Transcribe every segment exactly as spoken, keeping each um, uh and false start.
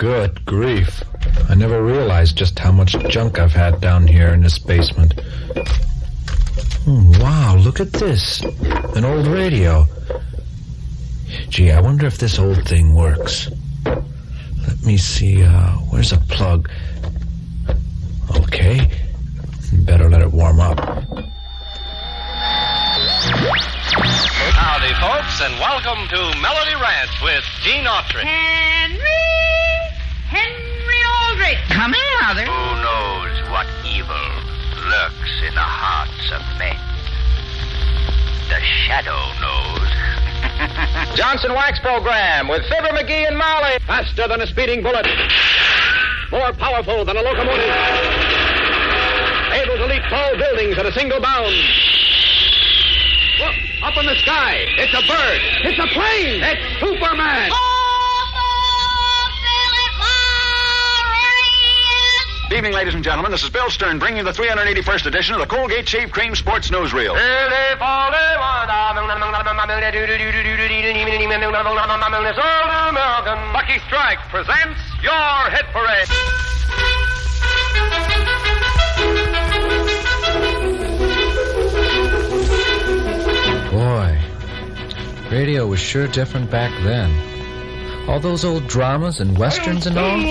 Good grief. I never realized just how much junk I've had down here in this basement. Oh, wow, look at this. An old radio. Gee, I wonder if this old thing works. Let me see, uh, where's a plug? Okay. Better let it warm up. Howdy, folks, and welcome to Melody Ranch with Gene Autry. Henry! Henry Aldrich! Come in, Mother. Who knows what evil lurks in the hearts of men? The Shadow knows. Johnson Wax Program with Fibber, McGee, and Molly. Faster than a speeding bullet. More powerful than a locomotive. Able to leap tall buildings at a single bound. Look, up in the sky. It's a bird. It's a plane. It's Superman. Good evening, ladies and gentlemen. This is Bill Stern bringing you the three hundred eighty-first edition of the Colgate Shave Cream Sports Newsreel. Lucky Strike presents your hit parade. Boy, radio was sure different back then. All those old dramas and westerns and all.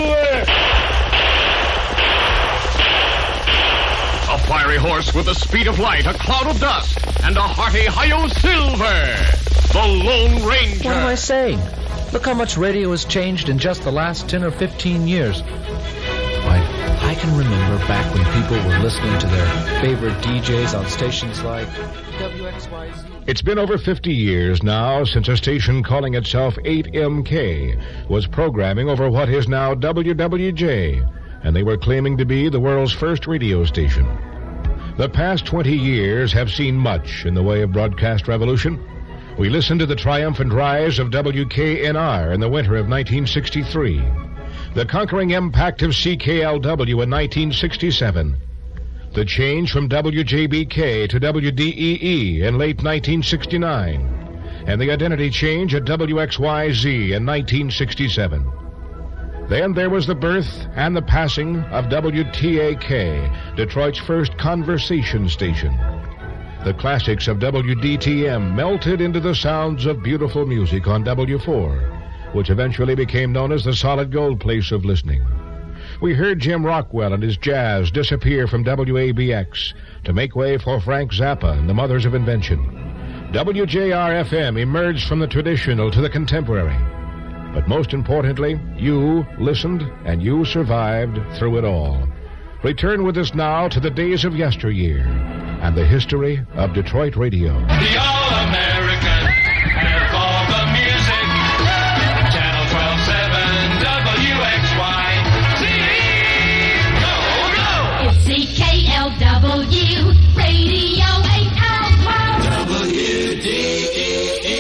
A fiery horse with the speed of light, a cloud of dust, and a hearty Hi-Yo Silver, the Lone Ranger. What am I saying? Look how much radio has changed in just the last ten or fifteen years. Why, I can remember back when people were listening to their favorite D Js on stations like W X Y Z. It's been over fifty years now since a station calling itself eight M K was programming over what is now W W J, and they were claiming to be the world's first radio station. The past twenty years have seen much in the way of broadcast revolution. We listened to the triumphant rise of W K N R in the winter of nineteen sixty-three, the conquering impact of C K L W in nineteen sixty-seven, the change from W J B K to W D E E in late nineteen sixty-nine, and the identity change at W X Y Z in nineteen sixty-seven. Then there was the birth and the passing of W T A K, Detroit's first conversation station. The classics of W D T M melted into the sounds of beautiful music on W four, which eventually became known as the solid gold place of listening. We heard Jim Rockwell and his jazz disappear from W A B X to make way for Frank Zappa and the Mothers of Invention. W J R F M emerged from the traditional to the contemporary. But most importantly, you listened and you survived through it all. Return with us now to the days of yesteryear and the history of Detroit radio. The All-American have all the music. Channel twelve seven W X Y Z. Go, go! It's C K L W, Radio eight Alpha. W D E E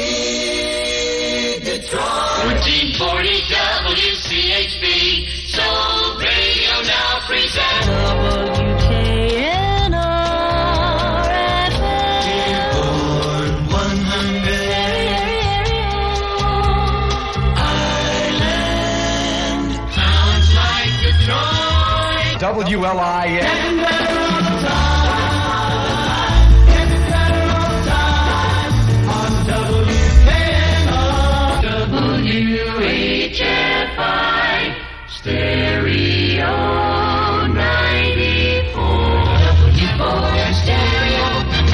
Detroit. fourteen forty W C H B. Soul Radio now presents W K N R F M. Dearborn one hundred. Island. Sounds like Detroit. W L I N. W H F I Stereo ninety-four. W four Stereo.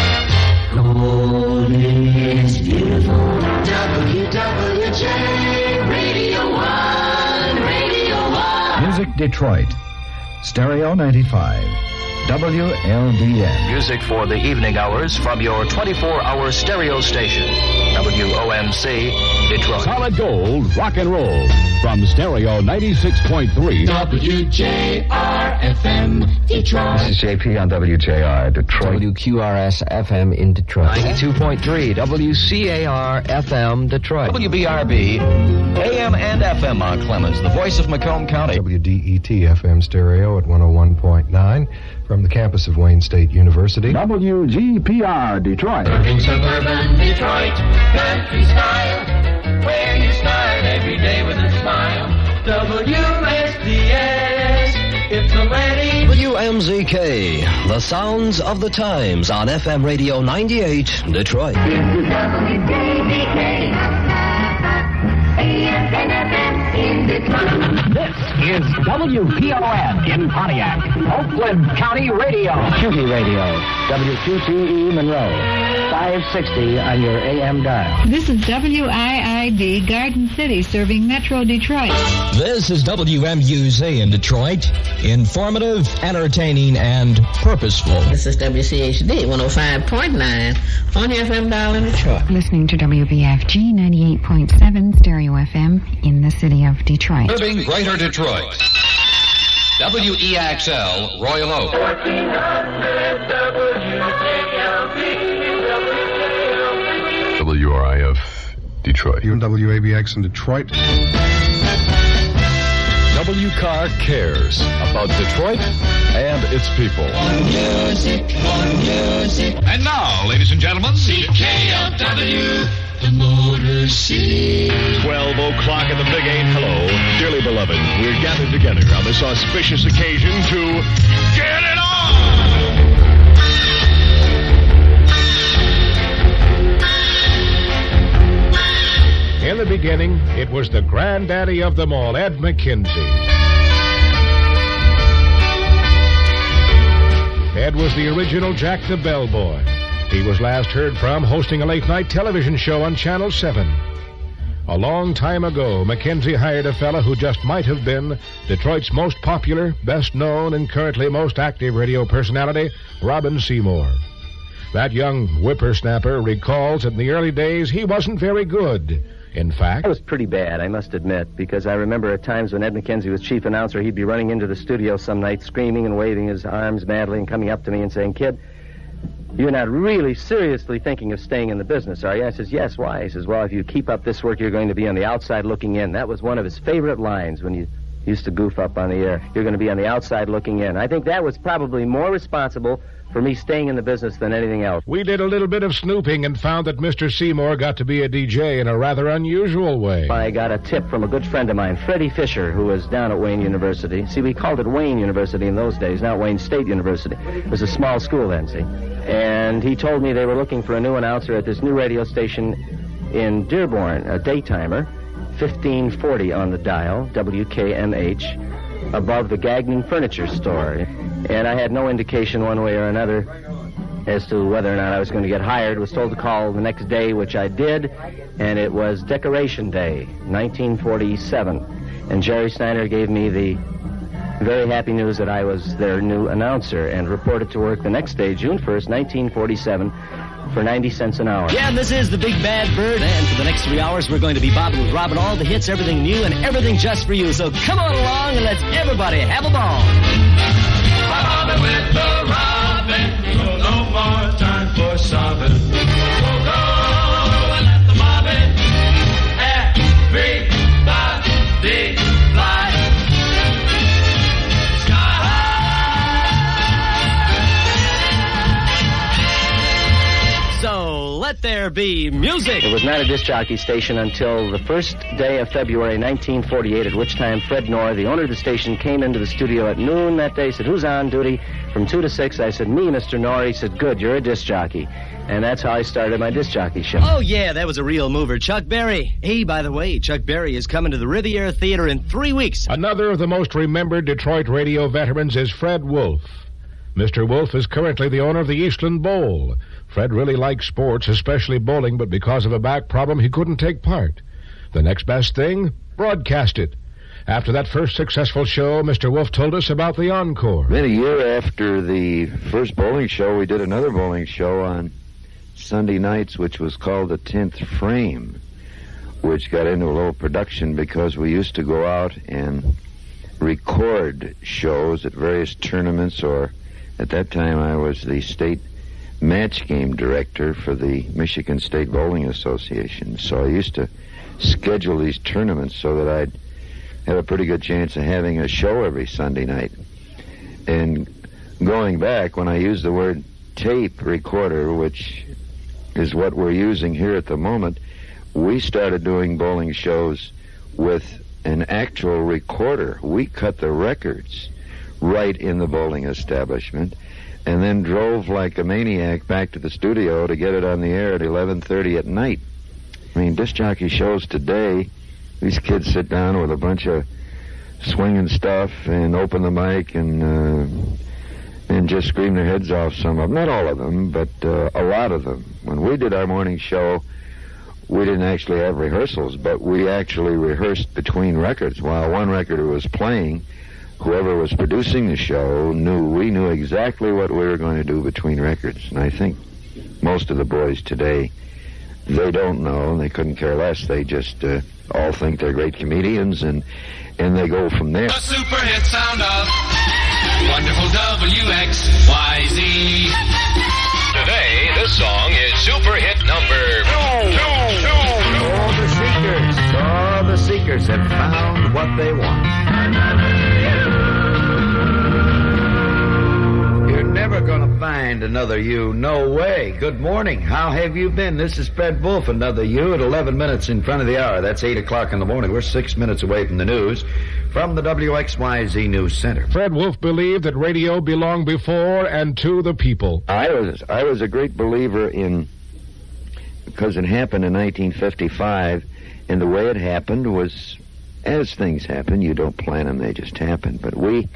Gold is beautiful. W W J Radio one. Radio one. Music Detroit. Stereo ninety-five. W L D N. Music for the evening hours from your twenty-four hour stereo station. W O M C, Detroit. Solid gold rock and roll from Stereo ninety-six point three. W J R F M Detroit. This is J P on W J R, Detroit. W Q R S F M in Detroit. ninety-two point three W C A R F M Detroit. W B R B, A M and F M on Clemens, the voice of Macomb County. W D E T F M stereo at one oh one point nine from the campus of Wayne State University. W G P R Detroit. In suburban Detroit, country style, where you start every day with a smile. W S D S. It's a lady. W M Z K, the sounds of the times on F M Radio ninety-eight, Detroit. This is W K B K. A M and F M in Detroit. This is W P O N in Pontiac, Oakland County Radio. Cutie Radio, W Q T E Monroe, five sixty on your A M dial. This is W I I D Garden City, serving Metro Detroit. This is W M U Z in Detroit, informative, entertaining, and purposeful. This is W C H D one oh five point nine on your F M dial in Detroit. Listening to W B F G ninety-eight point seven Stereo F M in the city of Detroit. Serving Greater Detroit. W E X L, Royal Oak. W R I F, Detroit. W A B X in Detroit. W C A R cares about Detroit and its people. One music, one music. And now, ladies and gentlemen, C K L W, the Motor City. twelve o'clock at the Big Eight. Hello, dearly beloved. We're gathered together on this auspicious occasion to get it on! In the beginning, it was the granddaddy of them all, Ed McKenzie. Ed was the original Jack the Bellboy. He was last heard from hosting a late-night television show on Channel seven. A long time ago, McKenzie hired a fella who just might have been Detroit's most popular, best-known, and currently most active radio personality, Robin Seymour. That young whippersnapper recalls that in the early days he wasn't very good. In fact, I was pretty bad, I must admit, because I remember at times when Ed McKenzie was chief announcer, he'd be running into the studio some night screaming and waving his arms madly and coming up to me and saying, "Kid, you're not really seriously thinking of staying in the business, are you?" I says, "Yes, why?" He says, "Well, if you keep up this work, you're going to be on the outside looking in." That was one of his favorite lines when you used to goof up on the air. You're going to be on the outside looking in. I think that was probably more responsible for me staying in the business than anything else. We did a little bit of snooping and found that Mister Seymour got to be a D J in a rather unusual way. I got a tip from a good friend of mine, Freddie Fisher, who was down at Wayne University. See, we called it Wayne University in those days, not Wayne State University. It was a small school then, see. And he told me they were looking for a new announcer at this new radio station in Dearborn, a daytimer, fifteen forty on the dial, W K M H, above the Gagnon Furniture Store. And I had no indication one way or another as to whether or not I was going to get hired. Was told to call the next day, which I did, and it was Decoration Day, nineteen forty-seven. And Jerry Steiner gave me the very happy news that I was their new announcer and reported to work the next day, June first, nineteen forty-seven, for ninety cents an hour. Yeah, this is the Big Bad Bird, and for the next three hours, we're going to be bobbing with Robin, all the hits, everything new, and everything just for you. So come on along and let's everybody have a ball. Bobbing with the Robin, so no more time for sobbing. Go, go, and let the mobbing, everybody fly. So let there be music. It was not a disc jockey station until the first day of February nineteen forty-eight, at which time Fred Knorr, the owner of the station, came into the studio at noon that day, said, "Who's on duty from two to six?" I said, "Me, Mister Knorr." He said, "Good, you're a disc jockey." And that's how I started my disc jockey show. Oh, yeah, that was a real mover. Chuck Berry. Hey, by the way, Chuck Berry is coming to the Riviera Theater in three weeks. Another of the most remembered Detroit radio veterans is Fred Wolf. Mister Wolf is currently the owner of the Eastland Bowl. Fred really likes sports, especially bowling, but because of a back problem, he couldn't take part. The next best thing? Broadcast it. After that first successful show, Mister Wolf told us about the encore. Then a year after the first bowling show, we did another bowling show on Sunday nights, which was called the tenth Frame, which got into a little production because we used to go out and record shows at various tournaments, or at that time I was the state match game director for the Michigan State Bowling Association. So I used to schedule these tournaments so that I'd have a pretty good chance of having a show every Sunday night. And going back, when I used the word tape recorder, which is what we're using here at the moment, we started doing bowling shows with an actual recorder. We cut the records right in the bowling establishment, and then drove like a maniac back to the studio to get it on the air at eleven thirty at night. I mean, disc jockey shows today, these kids sit down with a bunch of swinging stuff and open the mic and uh, and just scream their heads off, some of them. Not all of them, but uh, a lot of them. When we did our morning show, we didn't actually have rehearsals, but we actually rehearsed between records. While one record was playing, whoever was producing the show knew, we knew exactly what we were going to do between records. And I think most of the boys today, they don't know, and they couldn't care less. They just uh, all think they're great comedians, and, and they go from there. The super hit sound of wonderful W X Y Z. Today, this song is super hit number two. two, two. All the seekers, all the seekers have found what they want. You're never going to find another you. No way. Good morning. How have you been? This is Fred Wolf, another you at eleven minutes in front of the hour. That's eight o'clock in the morning. We're six minutes away from the news from the W X Y Z News Center. Fred Wolf believed that radio belonged before and to the people. I was I was a great believer in, because it happened in nineteen fifty-five, and the way it happened was, as things happen, you don't plan them, they just happen. But we,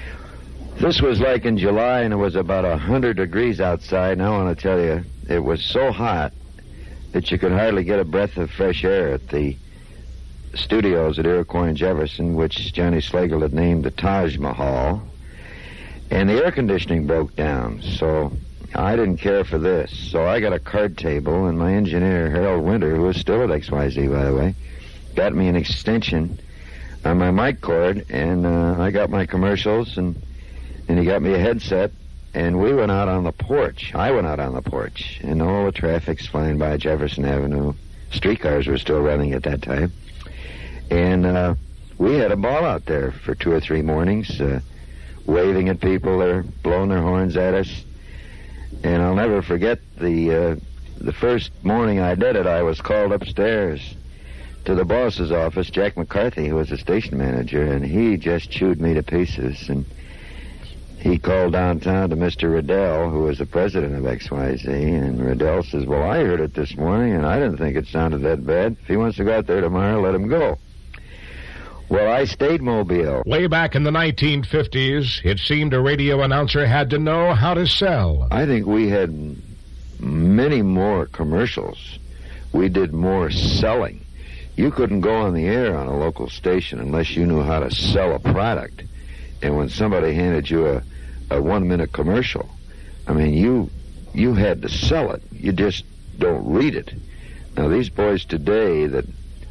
this was like in July, and it was about one hundred degrees outside, and I want to tell you, it was so hot that you could hardly get a breath of fresh air at the studios at Iroquois and Jefferson, which Johnny Slagle had named the Taj Mahal, and the air conditioning broke down, so I didn't care for this. So I got a card table, and my engineer, Harold Winter, who is still at X Y Z, by the way, got me an extension on my mic cord, and uh, I got my commercials, and, and he got me a headset, and we went out on the porch. I went out on the porch, and all the traffic's flying by Jefferson Avenue. Streetcars were still running at that time. And uh, we had a ball out there for two or three mornings, uh, waving at people, they're blowing their horns at us. And I'll never forget the uh, the first morning I did it, I was called upstairs to the boss's office, Jack McCarthy, who was the station manager, and he just chewed me to pieces. And he called downtown to Mister Riddell, who was the president of X Y Z, and Riddell says, well, I heard it this morning, and I didn't think it sounded that bad. If he wants to go out there tomorrow, let him go. Well, I stayed mobile. Way back in the nineteen fifties, it seemed a radio announcer had to know how to sell. I think we had many more commercials. We did more selling. You couldn't go on the air on a local station unless you knew how to sell a product. And when somebody handed you a, a one-minute commercial, I mean, you you had to sell it. You just don't read it. Now, these boys today that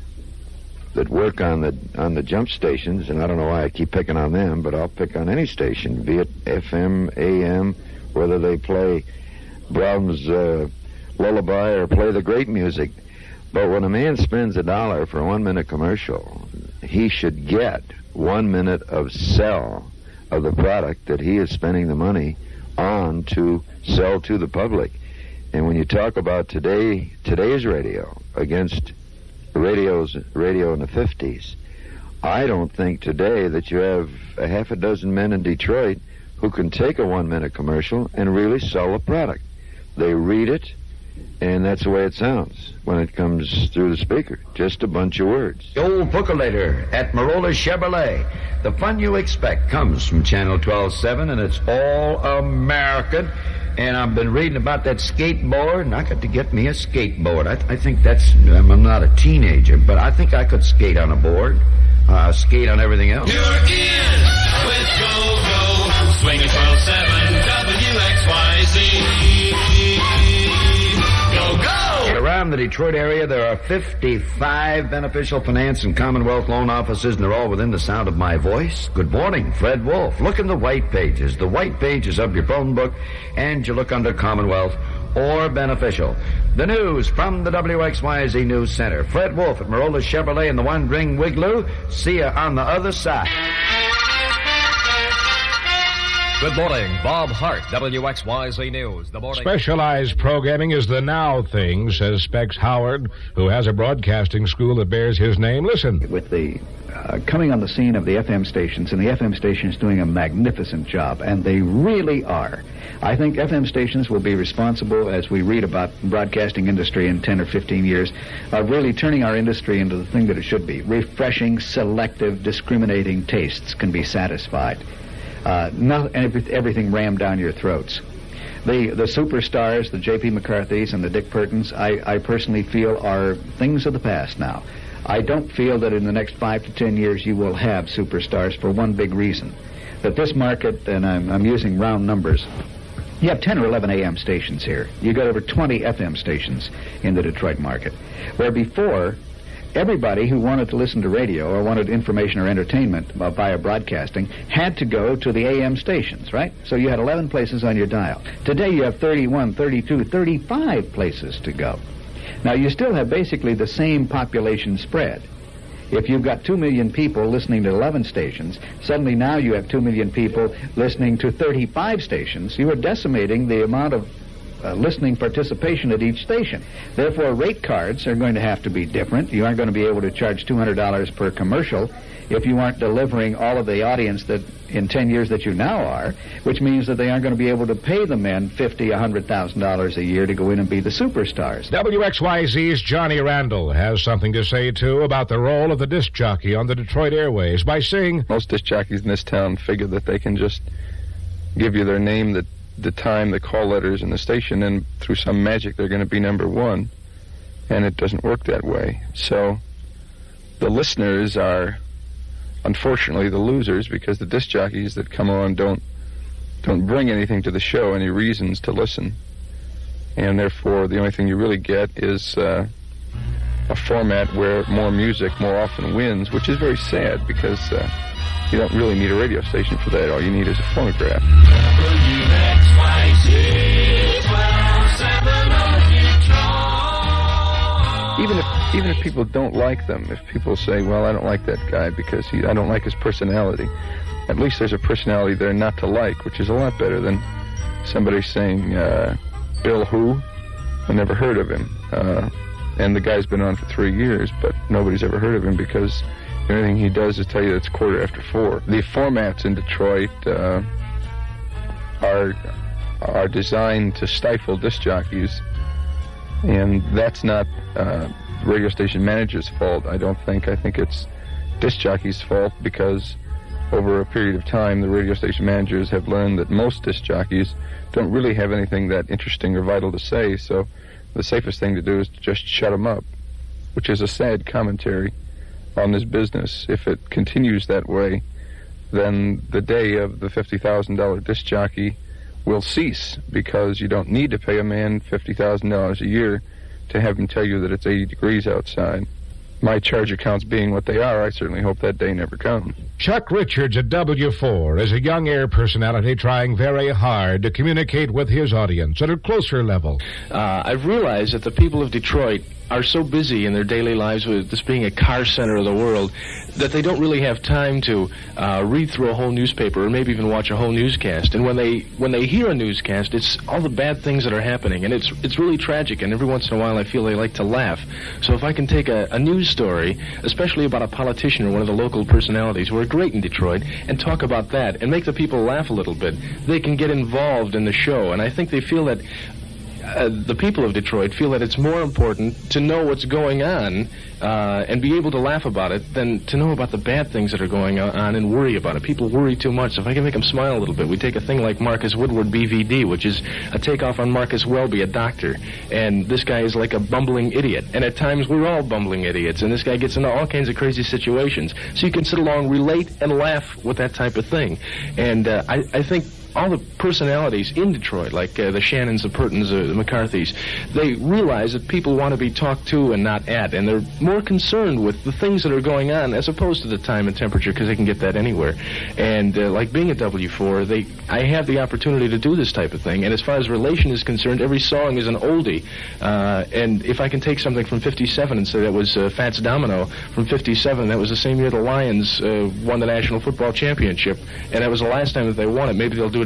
that work on the on the jump stations, and I don't know why I keep picking on them, but I'll pick on any station, be it F M, A M, whether they play Brahms' uh, lullaby or play the great music. But when a man spends a dollar for a one-minute commercial, he should get one minute of sell of the product that he is spending the money on to sell to the public. And when you talk about today, today's radio against radios, radio in the fifties, I don't think today that you have a half a dozen men in Detroit who can take a one-minute commercial and really sell a product. They read it, and that's the way it sounds when it comes through the speaker. Just a bunch of words. The old Percolator at Marola Chevrolet. The fun you expect comes from Channel twelve seven, and it's all American. And I've been reading about that skateboard, and I got to get me a skateboard. I, I think that's, I'm not a teenager, but I think I could skate on a board, uh, skate on everything else. You're in with Go Go, swinging twelve seven W X Y Z. Go Go! Around the Detroit area, there are fifty-five beneficial finance and Commonwealth loan offices, and they're all within the sound of my voice. Good morning, Fred Wolf. Look in the white pages. The white pages of your phone book, and you look under Commonwealth or beneficial. The news from the W X Y Z News Center. Fred Wolf at Marola Chevrolet and the One Ring Wigloo. See you on the other side. Good morning. Bob Hart, W X Y Z News. The morning. Specialized programming is the now thing, says Specs Howard, who has a broadcasting school that bears his name. Listen. With the uh, coming on the scene of the F M stations, and the F M stations doing a magnificent job, and they really are. I think F M stations will be responsible, as we read about broadcasting industry in ten or fifteen years, of really turning our industry into the thing that it should be. Refreshing, selective, discriminating tastes can be satisfied. Uh, not every, everything rammed down your throats. The the superstars, the J P McCarthys and the Dick Purtons, I, I personally feel are things of the past now. I don't feel that in the next five to ten years you will have superstars for one big reason. That this market, and I'm, I'm using round numbers, you have ten or eleven A M stations here. You got over twenty F M stations in the Detroit market. Where before, everybody who wanted to listen to radio or wanted information or entertainment via broadcasting had to go to the A M stations, right? So you had eleven places on your dial. Today you have thirty-one, thirty-two, thirty-five places to go. Now you still have basically the same population spread. If you've got two million people listening to eleven stations, suddenly now you have two million people listening to thirty-five stations. You are decimating the amount of Uh, listening participation at each station. Therefore, rate cards are going to have to be different. You aren't going to be able to charge two hundred dollars per commercial if you aren't delivering all of the audience that in ten years that you now are, which means that they aren't going to be able to pay the men fifty thousand dollars, one hundred thousand dollars a year to go in and be the superstars. W X Y Z's Johnny Randall has something to say, too, about the role of the disc jockey on the Detroit airways by saying, most disc jockeys in this town figure that they can just give you their name, that the time, the call letters, and the station, and through some magic they're going to be number one, and it doesn't work that way. So the listeners are, unfortunately, the losers, because the disc jockeys that come on don't don't bring anything to the show, any reasons to listen, and therefore the only thing you really get is uh, a format where more music more often wins, which is very sad, because uh, you don't really need a radio station for that. All you need is a phonograph. Even if even if people don't like them, if people say, well, I don't like that guy because he, I don't like his personality, at least there's a personality there not to like, which is a lot better than somebody saying, uh, Bill who? I never heard of him. Uh, and the guy's been on for three years, but nobody's ever heard of him because the only thing he does is tell you it's quarter after four. The formats in Detroit uh, are are designed to stifle disc jockeys, and that's not uh, radio station manager's fault, I don't think. I think it's disc jockeys' fault, because over a period of time, the radio station managers have learned that most disc jockeys don't really have anything that interesting or vital to say, so the safest thing to do is to just shut them up, which is a sad commentary on this business. If it continues that way, then the day of the fifty thousand dollars disc jockey will cease, because you don't need to pay a man fifty thousand dollars a year to have him tell you that it's eighty degrees outside. My charge accounts being what they are, I certainly hope that day never comes. Chuck Richards at W four is a young air personality trying very hard to communicate with his audience at a closer level. Uh, I've realized that the people of Detroit are so busy in their daily lives with this being a car center of the world that they don't really have time to uh, read through a whole newspaper or maybe even watch a whole newscast. And when they when they hear a newscast, it's all the bad things that are happening, and it's it's really tragic. And every once in a while, I feel they like to laugh. So if I can take a, a news story, especially about a politician or one of the local personalities who are great in Detroit, and talk about that and make the people laugh a little bit, they can get involved in the show. And I think they feel that Uh, the people of Detroit feel that it's more important to know what's going on uh, and be able to laugh about it than to know about the bad things that are going on and worry about it. People worry too much. So if I can make them smile a little bit, we take a thing like Marcus Woodward B V D, which is a takeoff on Marcus Welby, a doctor. And this guy is like a bumbling idiot. And at times we're all bumbling idiots. And this guy gets into all kinds of crazy situations. So you can sit along, relate, and laugh with that type of thing. And uh, I, I think all the personalities in Detroit, like uh, the Shannons, the Purtons, uh, the McCarthys, they realize that people want to be talked to and not at, and they're more concerned with the things that are going on as opposed to the time and temperature, because they can get that anywhere. And uh, like being at W four, they, I have the opportunity to do this type of thing, and as far as relation is concerned, every song is an oldie. Uh, and if I can take something from fifty-seven and say that was uh, Fats Domino from fifty-seven, that was the same year the Lions uh, won the National Football Championship, and that was the last time that they won it. Maybe they'll do it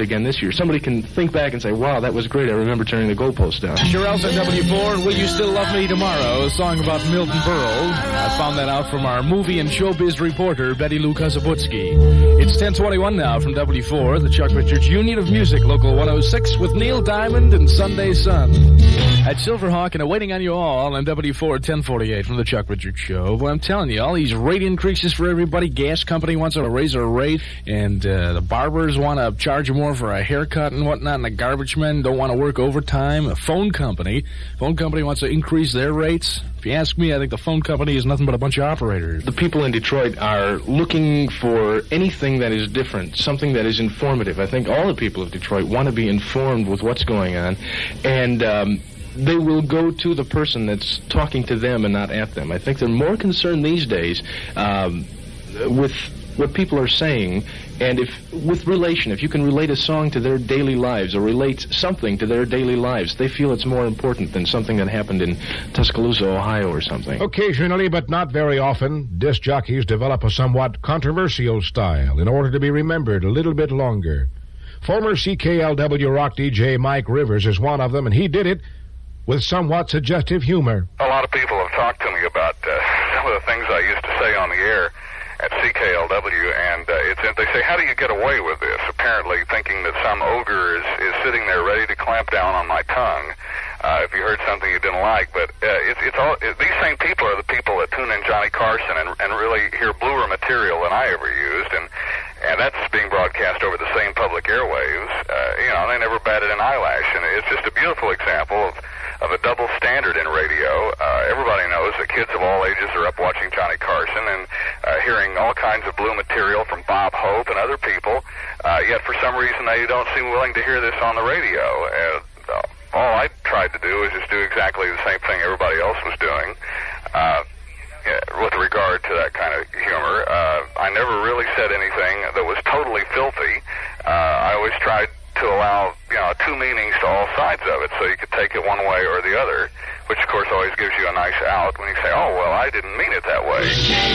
it again this year. Somebody can think back and say, wow, that was great. I remember turning the goalpost down. Shirelles at W four, Will You Still Love Me Tomorrow, a song about Milton Berle. I found that out from our movie and showbiz reporter, Betty Lou Kazabutsky. It's ten twenty-one now from W four, the Chuck Richards Union of Music, Local one oh six, with Neil Diamond and Sunday Sun. At Silverhawk and awaiting on you all on W four ten forty-eight from the Chuck Richards Show. Well, I'm telling you, all these rate increases for everybody. Gas company wants to raise their rate, and uh, the barbers want to charge you more for a haircut and whatnot, and the garbage men don't want to work overtime. A phone company, phone company wants to increase their rates. If you ask me, I think the phone company is nothing but a bunch of operators. The people in Detroit are looking for anything that is different, something that is informative. I think all the people of Detroit want to be informed with what's going on, and um, they will go to the person that's talking to them and not at them. I think they're more concerned these days um, with what people are saying, and if with relation, if you can relate a song to their daily lives or relate something to their daily lives, they feel it's more important than something that happened in Tuscaloosa, Ohio or something. Occasionally, but not very often, disc jockeys develop a somewhat controversial style in order to be remembered a little bit longer. Former C K L W rock D J Mike Rivers is one of them, and he did it with somewhat suggestive humor. A lot of people have talked to me about uh, some of the things I used to say on the air at C K L W, and uh, it's, they say, how do you get away with this? Apparently thinking that some ogre is, is sitting there ready to clamp down on my tongue uh, if you heard something you didn't like. But uh, it's, it's all, it, these same people are the people that tune in Johnny Carson and, and really hear bluer material than I ever used, and and that's being broadcast over the same public airwaves. Uh, you know, they never batted an eyelash, and it's just a beautiful example of of a double standard in radio. Uh, everybody knows that kids of all ages are up watching Johnny Carson and uh, hearing all kinds of blue material from Bob Hope and other people, uh, yet for some reason they don't seem willing to hear this on the radio. Uh, all I tried to do was just do exactly the same thing everybody else was doing. Uh, with regard to that kind of humor, uh, I never really said anything that was totally filthy. Uh, I always tried to allow, you know, two meanings to all sides of it, so you could take it one way or the other, which of course always gives you a nice out when you say, oh, well, I didn't mean it that way.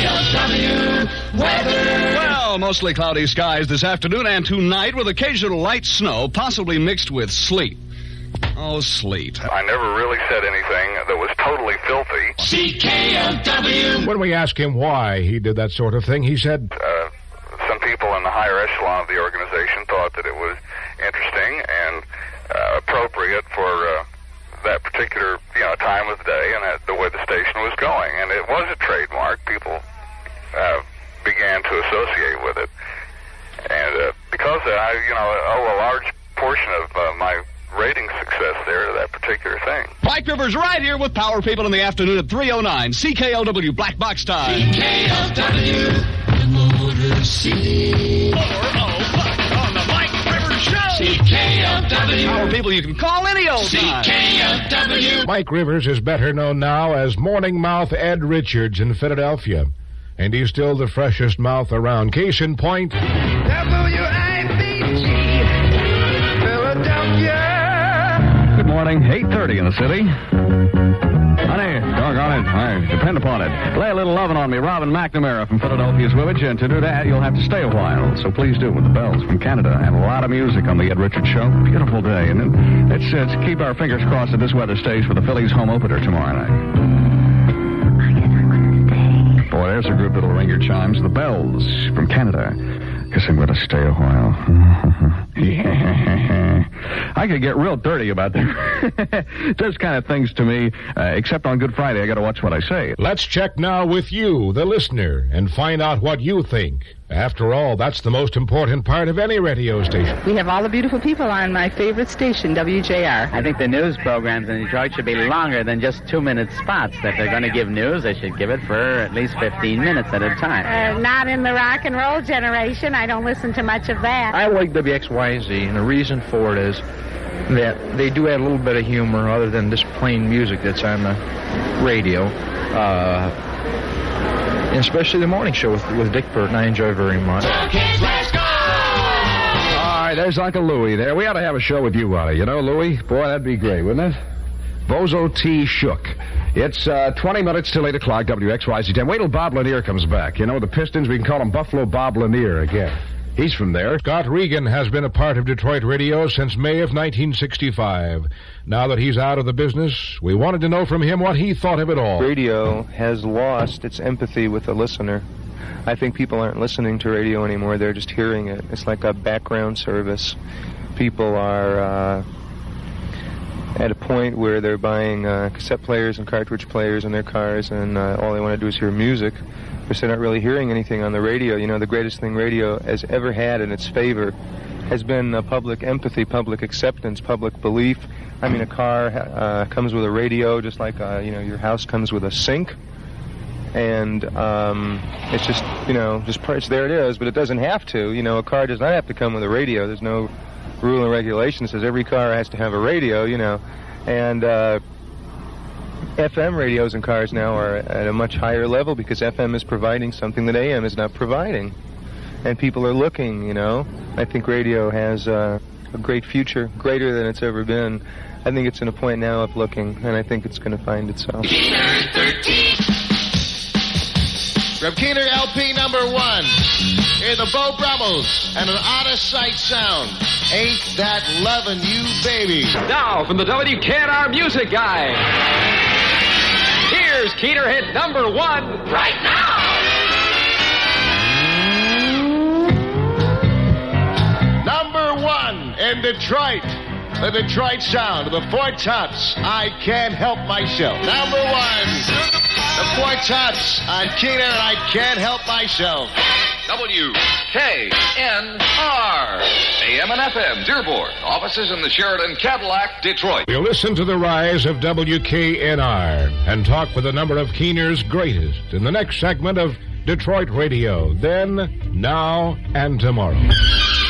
Well, mostly cloudy skies this afternoon and tonight with occasional light snow, possibly mixed with sleet. Oh, sleet. I never really said anything that was totally filthy. C K L W. When we asked him why he did that sort of thing, he said, Uh, some people in the higher echelon of the organization thought that it was interesting and uh, appropriate for uh, that particular, you know, time of the day and that, the way the station was going. And it was a trademark. People uh, began to associate with it. And uh, because of that, I, you know, owe a large portion of uh, my rating success there to that particular thing. Mike Rivers right here with Power People in the afternoon at three oh nine. C K L W, Black Box time. C K L W, Motor City. four oh bucks on the Mike Rivers Show. C K L W. Power People you can call any old time. C K L W. Mike Rivers is better known now as Morning Mouth Ed Richards in Philadelphia. And he's still the freshest mouth around. Case in point, W I B G, Philadelphia. Good morning, eight thirty in the city. Honey, doggone it, I depend upon it. Lay a little lovin' on me, Robin McNamara from Philadelphia's Village, and to do that, you'll have to stay a while. So please do with the bells from Canada and a lot of music on the Ed Richards Show. Beautiful day, and let's, let's keep our fingers crossed that this weather stays for the Phillies home opener tomorrow night. Boy, there's a group that'll ring your chimes, the Bells from Canada. Guess I'm going to stay a while. Yeah. I could get real dirty about that. Those kind of things to me, uh, except on Good Friday, I got to watch what I say. Let's check now with you, the listener, and find out what you think. After all, that's the most important part of any radio station. We have all the beautiful people on my favorite station, W J R. I think the news programs in Detroit should be longer than just two-minute spots. If they're going to give news, they should give it for at least fifteen minutes at a time. Uh, not in the rock and roll generation. I don't listen to much of that. I like W X Y Z, and the reason for it is that they do add a little bit of humor other than just plain music that's on the radio. Uh... And especially the morning show with, with Dick Burton, I enjoy very much. Kids, let's go! All right, there's Uncle Louie there. We ought to have a show with you on it. You know, Louie? Boy, that'd be great, wouldn't it? Bozo T. Shook. It's uh, twenty minutes till eight o'clock, W X Y Z ten. Wait till Bob Lanier comes back. You know, the Pistons, we can call him Buffalo Bob Lanier again. He's from there. Scott Regan has been a part of Detroit radio since May of nineteen sixty-five. Now that he's out of the business, we wanted to know from him what he thought of it all. Radio has lost its empathy with the listener. I think people aren't listening to radio anymore. They're just hearing it. It's like a background service. People are uh, at a point where they're buying uh, cassette players and cartridge players in their cars, and uh, all they want to do is hear music. Because they're not really hearing anything on the radio. You know, the greatest thing radio has ever had in its favor has been uh, public empathy, public acceptance, public belief. I mean, a car uh, comes with a radio, just like, uh, you know, your house comes with a sink. And um, it's just, you know, just it's, there it is, but it doesn't have to. You know, a car does not have to come with a radio. There's no rule and regulation that says every car has to have a radio, you know. And uh, F M radios in cars now are at a much higher level because F M is providing something that A M is not providing. And people are looking, you know. I think radio has uh, a great future, greater than it's ever been. I think it's in a point now of looking, and I think it's going to find itself. From Keener L P number one, hear the Bo Brummels and an out-of-sight sound. Ain't That Lovin' You, Baby. Now, from the W K N R Music Guy, here's Keener hit number one right now. Number one in Detroit. The Detroit sound of the Four Tops. I Can't Help Myself. Number one. The Four Tops on Keener and I Can't Help Myself. W K N R. A M and F M, Dearborn. Offices in the Sheridan Cadillac, Detroit. We'll listen to the rise of W K N R and talk with a number of Keener's greatest in the next segment of Detroit Radio. Then, now, and tomorrow.